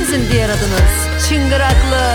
Sizin diğer adınız çıngıraklı.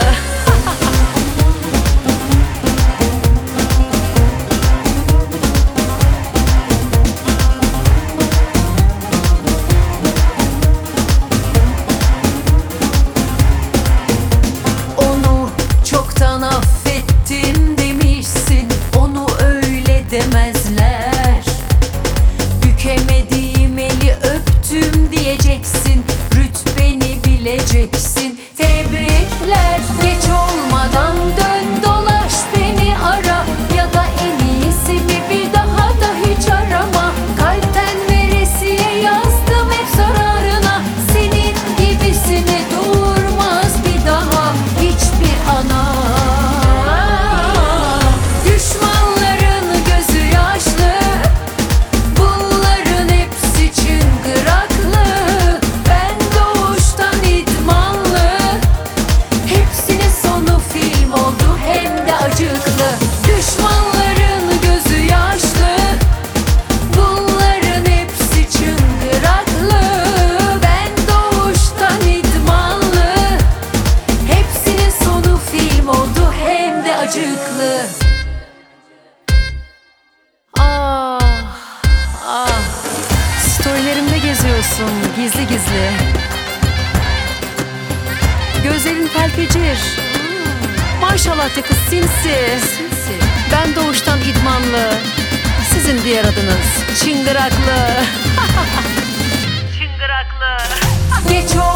Onu çoktan affettim demişsin, onu öyle demezler. Bükemediğim eli öptüm diyeceksin, rütbeni bileceksin. Tebrikler, geç olmadan dön dolaş beni ara, ya da en iyisi mi bir daha da hiç arama. Kalpten veresiye yazdım hep zararına, senin gibisini durmaz bir daha hiçbir ana. Düşmanların gözü yaşlı, bunların hepsi çıngıraklı. Ben doğuştan idmanlı, hepsinin sonu film oldu hem de acıklı. Düşmanların gözü yaşlı, bunların hepsi çıngıraklı. Ben doğuştan idmanlı, hepsinin sonu film oldu hem de acıklı. Ah, ah. Storylerimde geziyorsun gizli gizli. Gözlerin felfecir. Maşallah de kız sinsi. Ben doğuştan idmanlı. Sizin diğer adınız çıngıraklı. Çıngıraklı. Geç